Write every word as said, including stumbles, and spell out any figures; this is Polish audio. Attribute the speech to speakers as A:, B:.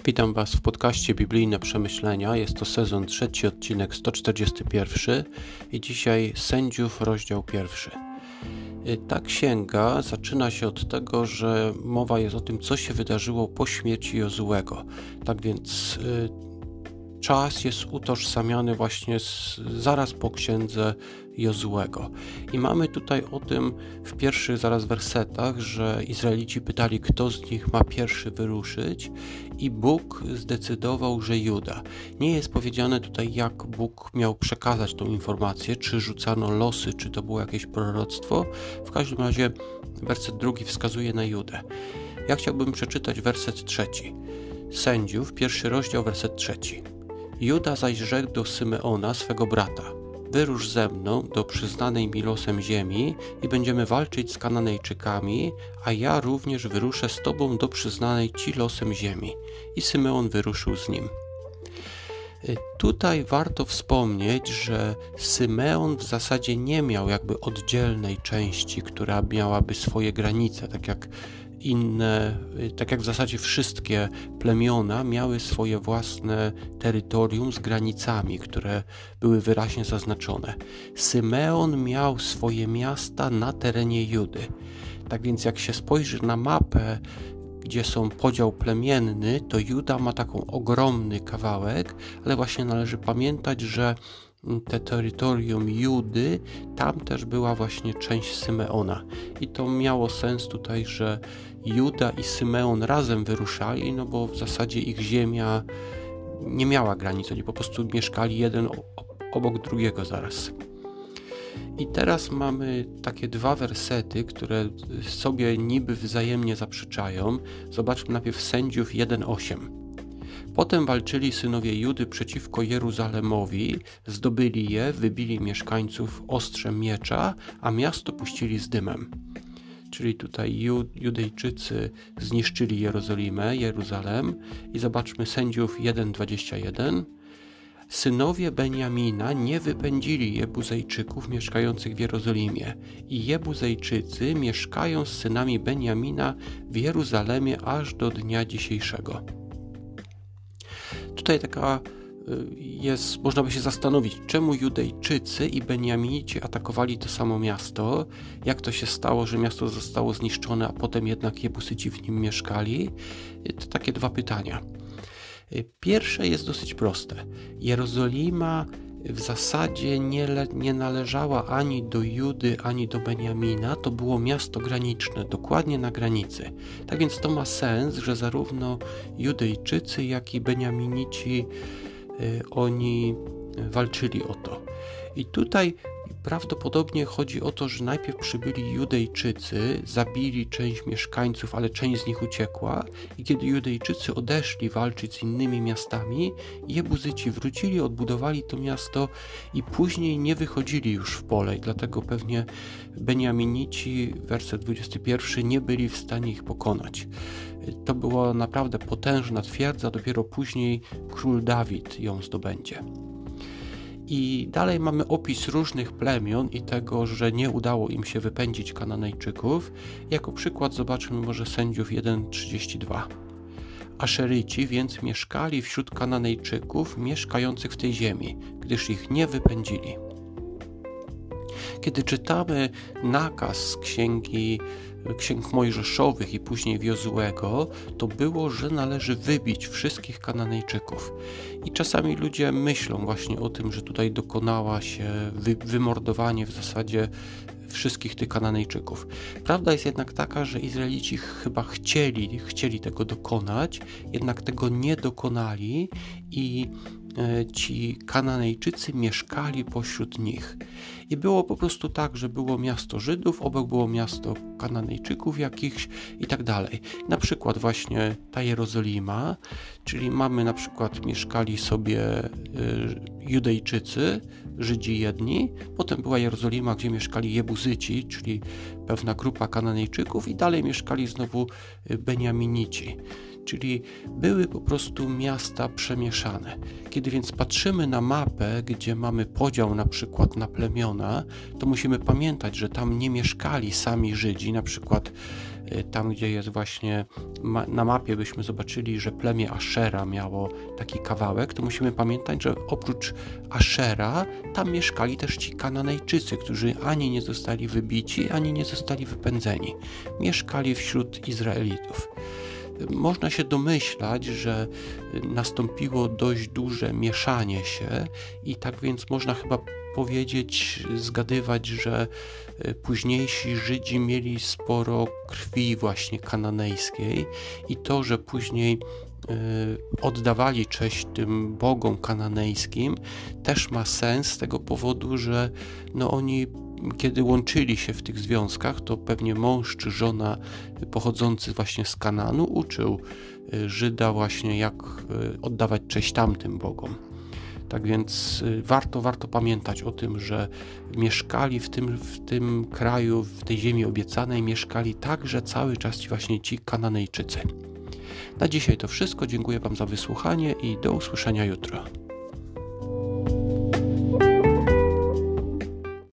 A: Witam Was w podcaście Biblijne Przemyślenia. Jest to sezon trzeci, odcinek sto czterdziesty pierwszy i dzisiaj Sędziów, rozdział pierwszy. Ta księga zaczyna się od tego, że mowa jest o tym, co się wydarzyło po śmierci Jozułego. Tak więc czas jest utożsamiany właśnie z, zaraz po księdze Jozułego. I mamy tutaj o tym w pierwszych zaraz wersetach, że Izraelici pytali, kto z nich ma pierwszy wyruszyć, i Bóg zdecydował, że Juda. Nie jest powiedziane tutaj, jak Bóg miał przekazać tą informację, czy rzucano losy, czy to było jakieś proroctwo. W każdym razie werset drugi wskazuje na Judę. Ja chciałbym przeczytać werset trzeci. Sędziów, pierwszy rozdział, werset trzeci. Juda zaś rzekł do Symeona, swego brata: wyrusz ze mną do przyznanej mi losem ziemi i będziemy walczyć z Kananejczykami, a ja również wyruszę z tobą do przyznanej ci losem ziemi. I Symeon wyruszył z nim. Tutaj warto wspomnieć, że Symeon w zasadzie nie miał jakby oddzielnej części, która miałaby swoje granice, tak jak inne, tak jak w zasadzie wszystkie plemiona miały swoje własne terytorium z granicami, które były wyraźnie zaznaczone. Symeon miał swoje miasta na terenie Judy. Tak więc jak się spojrzy na mapę, gdzie są podział plemienny, to Juda ma taką ogromny kawałek, ale właśnie należy pamiętać, że te terytorium Judy, tam też była właśnie część Symeona. I to miało sens tutaj, że Juda i Symeon razem wyruszali, no bo w zasadzie ich ziemia nie miała granic, oni po prostu mieszkali jeden obok drugiego zaraz. I teraz mamy takie dwa wersety, które sobie niby wzajemnie zaprzeczają. Zobaczmy najpierw Sędziów jeden osiem. Potem walczyli synowie Judy przeciwko Jeruzalemowi, zdobyli je, wybili mieszkańców ostrzem miecza, a miasto puścili z dymem. Czyli tutaj Judejczycy zniszczyli Jerozolimę, Jeruzalem. I zobaczmy Sędziów jeden dwadzieścia jeden. Synowie Benjamina nie wypędzili Jebuzejczyków mieszkających w Jerozolimie i Jebuzejczycy mieszkają z synami Benjamina w Jeruzalemie aż do dnia dzisiejszego. Tutaj taka jest, można by się zastanowić, czemu Judejczycy i Benjaminici atakowali to samo miasto, jak to się stało, że miasto zostało zniszczone, a potem jednak Jebusyci w nim mieszkali. To takie dwa pytania. Pierwsze jest dosyć proste. Jerozolima w zasadzie nie, nie należała ani do Judy, ani do Benjamina. To było miasto graniczne, dokładnie na granicy. Tak więc to ma sens, że zarówno Judejczycy, jak i Benjaminici, y, oni walczyli o to. I tutaj prawdopodobnie chodzi o to, że najpierw przybyli Judejczycy, zabili część mieszkańców, ale część z nich uciekła, i kiedy Judejczycy odeszli walczyć z innymi miastami, Jebuzyci wrócili, odbudowali to miasto i później nie wychodzili już w pole, i dlatego pewnie Benjaminici, werset dwudziesty pierwszy, nie byli w stanie ich pokonać. To była naprawdę potężna twierdza, dopiero później król Dawid ją zdobędzie. I dalej mamy opis różnych plemion i tego, że nie udało im się wypędzić Kananejczyków. Jako przykład zobaczmy może Sędziów jeden trzydzieści dwa. Aszeryci więc mieszkali wśród Kananejczyków mieszkających w tej ziemi, gdyż ich nie wypędzili. Kiedy czytamy nakaz z księgi Księg Mojżeszowych i później Jozułego, to było, że należy wybić wszystkich Kananejczyków. I czasami ludzie myślą właśnie o tym, że tutaj dokonała się wy- wymordowanie w zasadzie wszystkich tych Kananejczyków. Prawda jest jednak taka, że Izraelici chyba chcieli, chcieli tego dokonać, jednak tego nie dokonali i ci Kananejczycy mieszkali pośród nich. I było po prostu tak, że było miasto Żydów, obok było miasto Kananejczyków jakichś i tak dalej. Na przykład właśnie ta Jerozolima, czyli mamy na przykład mieszkali sobie y, Judejczycy, Żydzi jedni, potem była Jerozolima, gdzie mieszkali Jebuzyci, czyli pewna grupa Kananejczyków, i dalej mieszkali znowu Benjaminici. Czyli były po prostu miasta przemieszane. Kiedy więc patrzymy na mapę, gdzie mamy podział na przykład na plemiona, to musimy pamiętać, że tam nie mieszkali sami Żydzi, na przykład tam gdzie jest właśnie ma, na mapie byśmy zobaczyli, że plemię Ashera miało taki kawałek, to musimy pamiętać, że oprócz Ashera tam mieszkali też ci Kananejczycy, którzy ani nie zostali wybici, ani nie zostali wypędzeni. Mieszkali wśród Izraelitów. Można się domyślać, że nastąpiło dość duże mieszanie się i tak więc można chyba powiedzieć, zgadywać, że późniejsi Żydzi mieli sporo krwi właśnie kananejskiej i to, że później oddawali cześć tym bogom kananejskim, też ma sens z tego powodu, że no oni kiedy łączyli się w tych związkach, to pewnie mąż czy żona pochodzący właśnie z Kananu uczył Żyda właśnie jak oddawać cześć tamtym bogom. Tak więc warto, warto pamiętać o tym, że mieszkali w tym, w tym kraju, w tej ziemi obiecanej, mieszkali także cały czas ci właśnie ci Kananejczycy. Na dzisiaj to wszystko. Dziękuję Wam za wysłuchanie i do usłyszenia jutro.